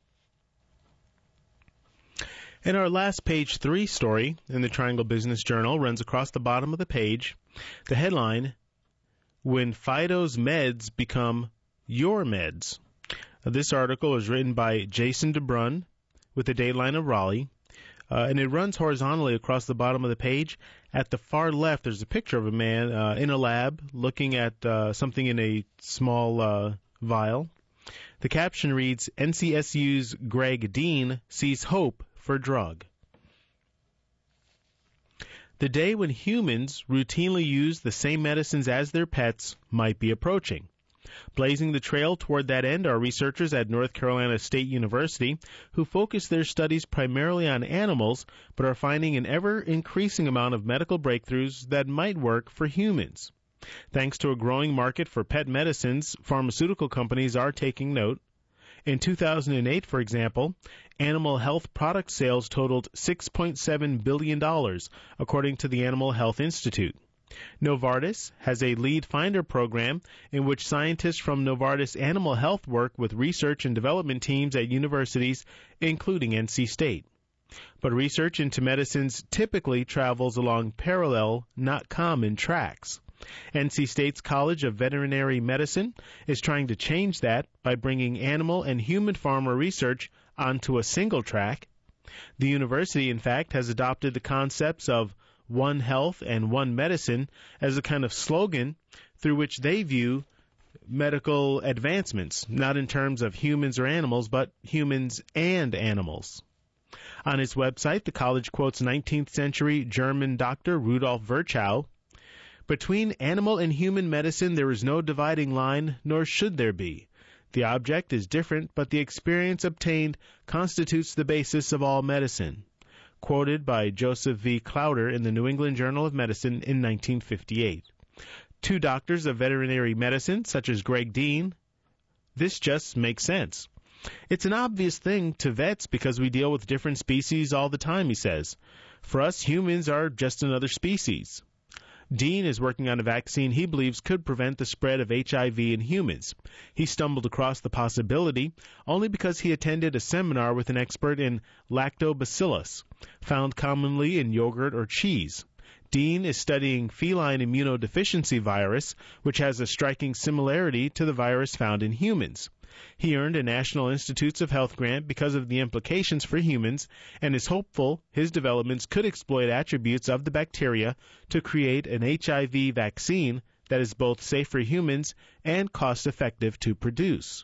And our last page three story in the Triangle Business Journal runs across the bottom of the page. The headline, When Fido's Meds Become Your Meds. Now, this article is written by Jason DeBrun with the Dateline of Raleigh. Uh, and it runs horizontally across the bottom of the page. At the far left, there's a picture of a man uh, in a lab looking at uh, something in a small uh, vial. The caption reads, N C S U's Greg Dean sees hope for drug. The day when humans routinely use the same medicines as their pets might be approaching. Blazing the trail toward that end are researchers at North Carolina State University who focus their studies primarily on animals but are finding an ever-increasing amount of medical breakthroughs that might work for humans. Thanks to a growing market for pet medicines, pharmaceutical companies are taking note. In two thousand eight, for example, animal health product sales totaled six point seven billion dollars, according to the Animal Health Institute. Novartis has a lead finder program in which scientists from Novartis Animal Health work with research and development teams at universities, including N C State. But research into medicines typically travels along parallel, not common tracks. N C State's College of Veterinary Medicine is trying to change that by bringing animal and human pharma research onto a single track. The university, in fact, has adopted the concepts of One Health and One Medicine as a kind of slogan through which they view medical advancements, not in terms of humans or animals, but humans and animals. On its website, the college quotes nineteenth century German doctor Rudolf Virchow. Between animal and human medicine, there is no dividing line, nor should there be. The object is different, but the experience obtained constitutes the basis of all medicine. Quoted by Joseph V. Clowder in the New England Journal of Medicine in nineteen fifty-eight. Two doctors of veterinary medicine, such as Greg Dean, This just makes sense. It's an obvious thing to vets because we deal with different species all the time, he says. For us, humans are just another species. Dean is working on a vaccine he believes could prevent the spread of H I V in humans. He stumbled across the possibility only because he attended a seminar with an expert in lactobacillus, found commonly in yogurt or cheese. Dean is studying feline immunodeficiency virus, which has a striking similarity to the virus found in humans. He earned a National Institutes of Health grant because of the implications for humans and is hopeful his developments could exploit attributes of the bacteria to create an H I V vaccine that is both safe for humans and cost-effective to produce.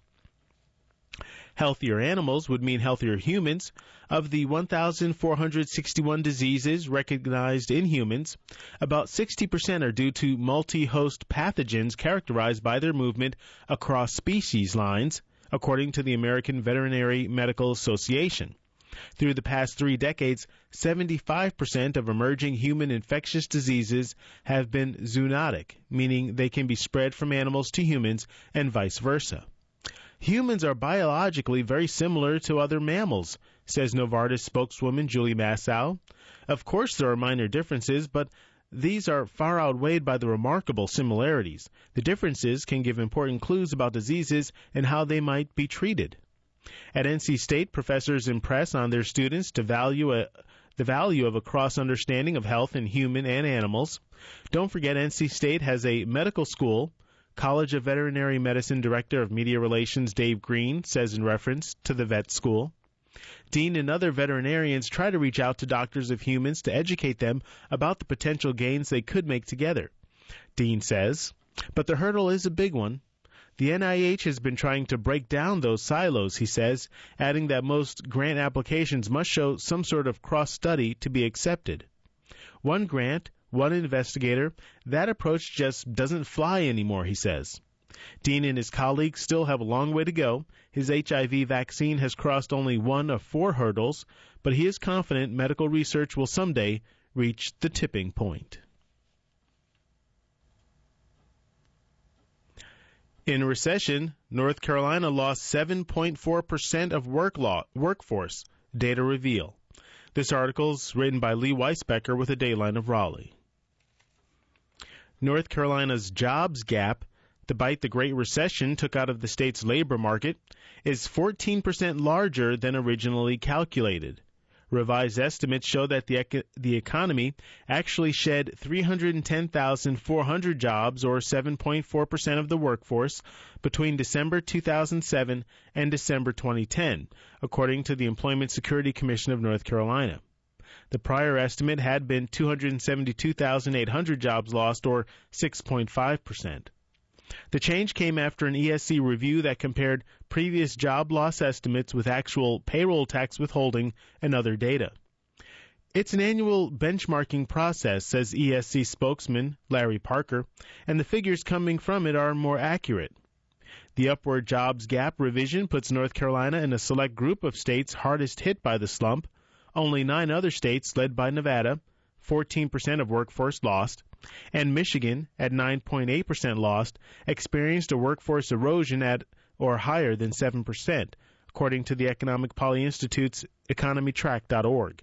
Healthier animals would mean healthier humans. Of the one thousand four hundred sixty-one diseases recognized in humans, about sixty percent are due to multi-host pathogens characterized by their movement across species lines, according to the American Veterinary Medical Association. Through the past three decades, seventy-five percent of emerging human infectious diseases have been zoonotic, meaning they can be spread from animals to humans and vice versa. Humans are biologically very similar to other mammals, says Novartis spokeswoman Julie Massow. Of course there are minor differences, but these are far outweighed by the remarkable similarities. The differences can give important clues about diseases and how they might be treated. At N C State, professors impress on their students to value a, the value of a cross-understanding of health in human and animals. Don't forget, N C State has a medical school. College of Veterinary Medicine Director of Media Relations Dave Green says in reference to the vet school. Dean and other veterinarians try to reach out to doctors of humans to educate them about the potential gains they could make together. Dean says, but the hurdle is a big one. The N I H has been trying to break down those silos, he says, adding that most grant applications must show some sort of cross-study to be accepted. One grant, one investigator, that approach just doesn't fly anymore, he says. Dean and his colleagues still have a long way to go. His H I V vaccine has crossed only one of four hurdles, but he is confident medical research will someday reach the tipping point. In a recession, North Carolina lost seven point four percent of work law, workforce, data reveal. This article is written by Lee Weisbecker with a Dayline of Raleigh. North Carolina's jobs gap, the bite the Great Recession took out of the state's labor market, is fourteen percent larger than originally calculated. Revised estimates show that the ec- the economy actually shed three hundred ten thousand four hundred jobs, or seven point four percent of the workforce, between December two thousand seven and December twenty ten, according to the Employment Security Commission of North Carolina. The prior estimate had been two hundred seventy-two thousand eight hundred jobs lost, or six point five percent. The change came after an E S C review that compared previous job loss estimates with actual payroll tax withholding and other data. It's an annual benchmarking process, says E S C spokesman Larry Parker, and the figures coming from it are more accurate. The upward jobs gap revision puts North Carolina in a select group of states hardest hit by the slump. Only nine other states, led by Nevada, fourteen percent of workforce lost, and Michigan, at nine point eight percent lost, experienced a workforce erosion at or higher than seven percent, according to the Economic Policy Institute's economy track dot org.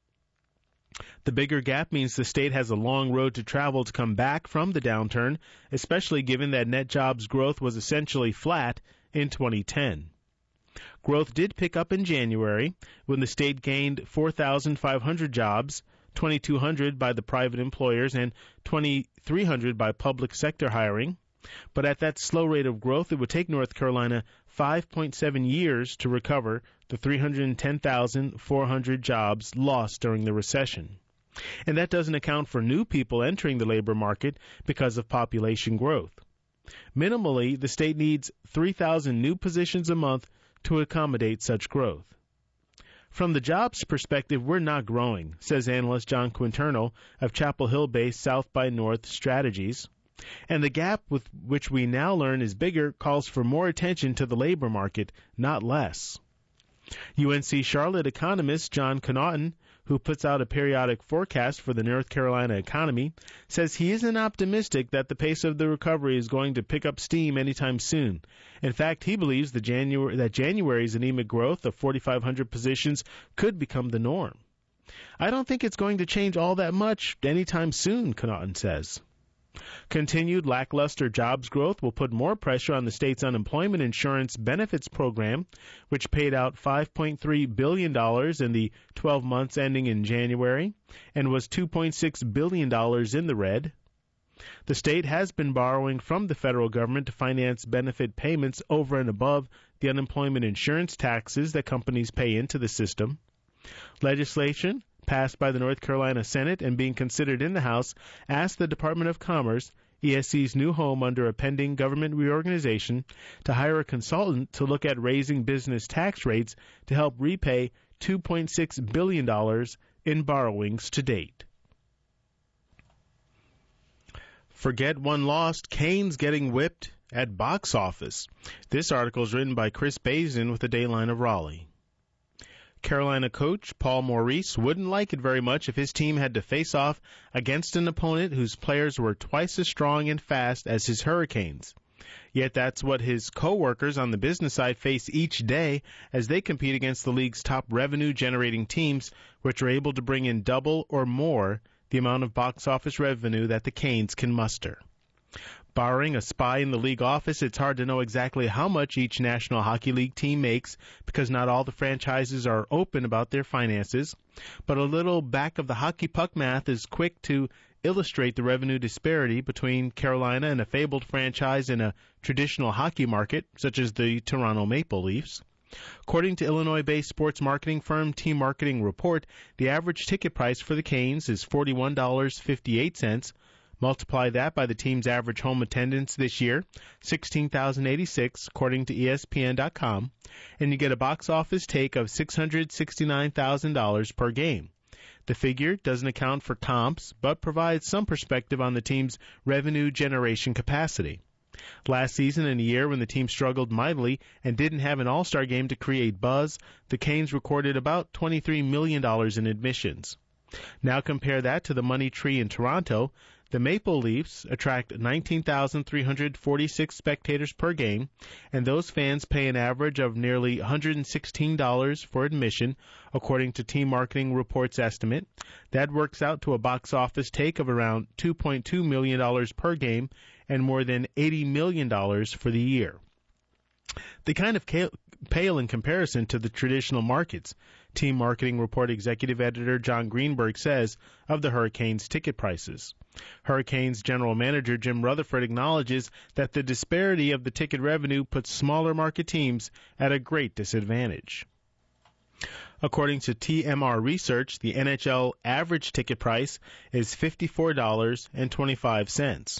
The bigger gap means the state has a long road to travel to come back from the downturn, especially given that net jobs growth was essentially flat in twenty ten. Growth did pick up in January, when the state gained four thousand five hundred jobs, twenty-two hundred by the private employers and twenty-three hundred by public sector hiring. But at that slow rate of growth, it would take North Carolina five point seven years to recover the three hundred ten thousand four hundred jobs lost during the recession. And that doesn't account for new people entering the labor market because of population growth. Minimally, the state needs three thousand new positions a month to accommodate such growth. From the jobs perspective, we're not growing, says analyst John Quinterno of Chapel Hill-based South by North Strategies. And the gap with which we now learn is bigger calls for more attention to the labor market, not less. U N C Charlotte economist John Connaughton, who puts out a periodic forecast for the North Carolina economy, says he isn't optimistic that the pace of the recovery is going to pick up steam anytime soon. In fact, he believes the January, that January's anemic growth of forty-five hundred positions could become the norm. I don't think it's going to change all that much anytime soon, Connaughton says. Continued lackluster jobs growth will put more pressure on the state's unemployment insurance benefits program, which paid out five point three billion dollars in the twelve months ending in January and was two point six billion dollars in the red. The state has been borrowing from the federal government to finance benefit payments over and above the unemployment insurance taxes that companies pay into the system. Legislation passed by the North Carolina Senate and being considered in the House asked the Department of Commerce, E S C's new home under a pending government reorganization, to hire a consultant to look at raising business tax rates to help repay two point six billion dollars in borrowings to date. Forget one lost, Canes getting whipped at box office. This article is written by Chris Bazin with the Dayline of Raleigh. Carolina coach Paul Maurice wouldn't like it very much if his team had to face off against an opponent whose players were twice as strong and fast as his Hurricanes. Yet that's what his co-workers on the business side face each day as they compete against the league's top revenue-generating teams, which are able to bring in double or more the amount of box office revenue that the Canes can muster. Barring a spy in the league office, it's hard to know exactly how much each National Hockey League team makes because not all the franchises are open about their finances. But a little back of the hockey puck math is quick to illustrate the revenue disparity between Carolina and a fabled franchise in a traditional hockey market, such as the Toronto Maple Leafs. According to Illinois-based sports marketing firm Team Marketing Report, the average ticket price for the Canes is forty-one dollars and fifty-eight cents. Multiply that by the team's average home attendance this year, sixteen thousand eighty-six, according to E S P N dot com, and you get a box office take of six hundred sixty-nine thousand dollars per game. The figure doesn't account for comps, but provides some perspective on the team's revenue generation capacity. Last season, in a year when the team struggled mightily and didn't have an all-star game to create buzz, the Canes recorded about twenty-three million dollars in admissions. Now compare that to the Money Tree in Toronto. The Maple Leafs attract nineteen thousand three hundred forty-six spectators per game, and those fans pay an average of nearly one hundred sixteen dollars for admission, according to Team Marketing Report's estimate. That works out to a box office take of around two point two million dollars per game and more than eighty million dollars for the year. They kind of pale in comparison to the traditional markets, Team Marketing Report executive editor John Greenberg says of the Hurricanes' ticket prices. Hurricanes general manager Jim Rutherford acknowledges that the disparity of the ticket revenue puts smaller market teams at a great disadvantage. According to T M R Research, the N H L average ticket price is fifty-four dollars and twenty-five cents.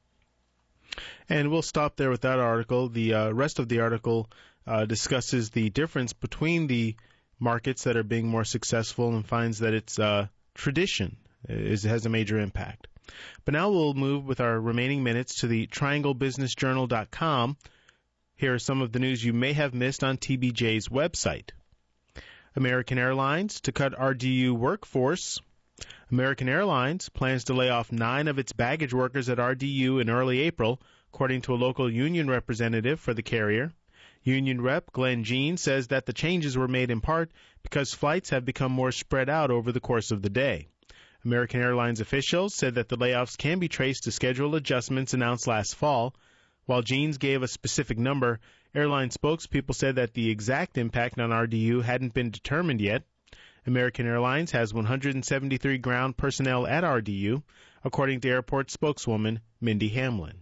And we'll stop there with that article. The uh, rest of the article uh, discusses the difference between the markets that are being more successful and finds that it's uh, tradition is, has a major impact. But now we'll move with our remaining minutes to the triangle business journal dot com. Here are some of the news you may have missed on T B J's website. American Airlines to cut R D U workforce. American Airlines plans to lay off nine of its baggage workers at R D U in early April, according to a local union representative for the carrier. Union rep Glenn Jean says that the changes were made in part because flights have become more spread out over the course of the day. American Airlines officials said that the layoffs can be traced to schedule adjustments announced last fall. While Jeans gave a specific number, airline spokespeople said that the exact impact on R D U hadn't been determined yet. American Airlines has one hundred seventy-three ground personnel at R D U, according to airport spokeswoman Mindy Hamlin.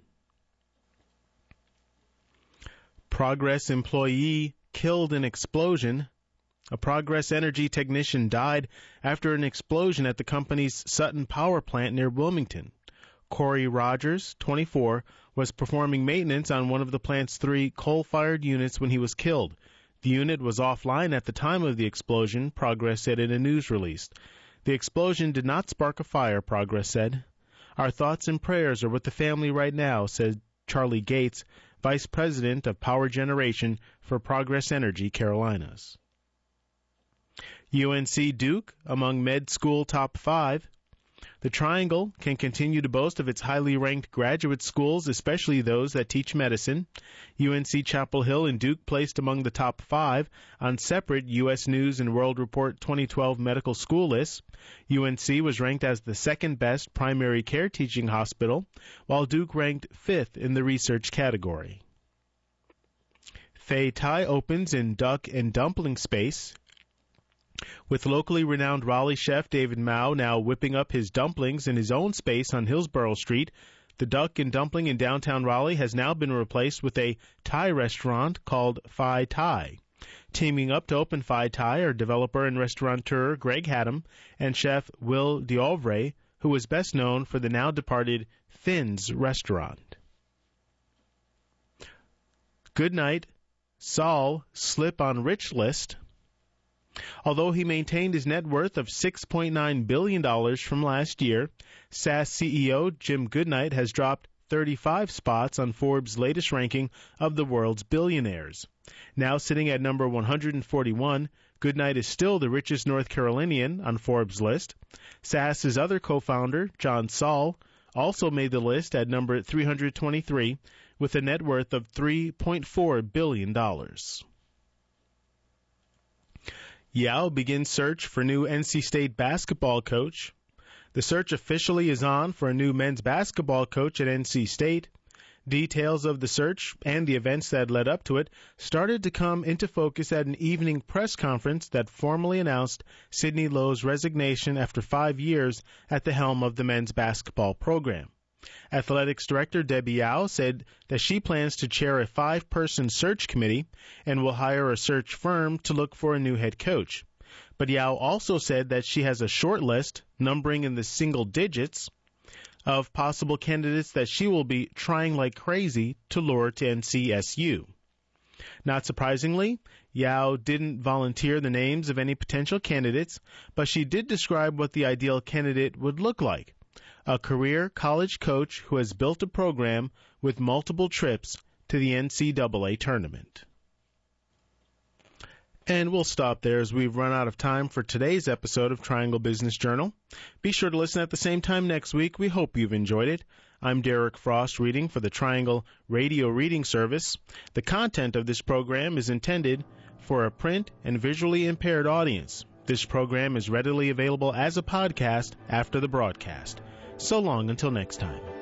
Progress employee killed in explosion. A Progress Energy technician died after an explosion at the company's Sutton Power Plant near Wilmington. Corey Rogers, twenty-four, was performing maintenance on one of the plant's three coal-fired units when he was killed. The unit was offline at the time of the explosion, Progress said in a news release. The explosion did not spark a fire, Progress said. Our thoughts and prayers are with the family right now, said Charlie Gates, Vice President of Power Generation for Progress Energy Carolinas. U N C Duke among med school top five. The Triangle can continue to boast of its highly ranked graduate schools, especially those that teach medicine. U N C Chapel Hill and Duke placed among the top five on separate U S News and World Report twenty twelve medical school lists. U N C was ranked as the second best primary care teaching hospital, while Duke ranked fifth in the research category. Fei Tai opens in duck and dumpling space. With locally renowned Raleigh chef David Mao now whipping up his dumplings in his own space on Hillsborough Street, the duck and dumpling in downtown Raleigh has now been replaced with a Thai restaurant called Phi Thai. Teaming up to open Phi Thai are developer and restaurateur Greg Haddam and chef Will D'Auvray, who is best known for the now-departed Finn's restaurant. Goodnight. Saul slip on rich list. Although he maintained his net worth of six point nine billion dollars from last year, S A S C E O Jim Goodnight has dropped thirty-five spots on Forbes' latest ranking of the world's billionaires. Now sitting at number one hundred forty-one, Goodnight is still the richest North Carolinian on Forbes' list. SAS's other co-founder, John Saul, also made the list at number three hundred twenty-three with a net worth of three point four billion dollars. Yao begins search for new N C State basketball coach. The search officially is on for a new men's basketball coach at N C State. Details of the search and the events that led up to it started to come into focus at an evening press conference that formally announced Sidney Lowe's resignation after five years at the helm of the men's basketball program. Athletics Director Debbie Yao said that she plans to chair a five-person search committee and will hire a search firm to look for a new head coach. But Yao also said that she has a short list, numbering in the single digits, of possible candidates that she will be trying like crazy to lure to N C S U. Not surprisingly, Yao didn't volunteer the names of any potential candidates, but she did describe what the ideal candidate would look like. A career college coach who has built a program with multiple trips to the N C double A tournament. And we'll stop there as we've run out of time for today's episode of Triangle Business Journal. Be sure to listen at the same time next week. We hope you've enjoyed it. I'm Derek Frost reading for the Triangle Radio Reading Service. The content of this program is intended for a print and visually impaired audience. This program is readily available as a podcast after the broadcast. So long until next time.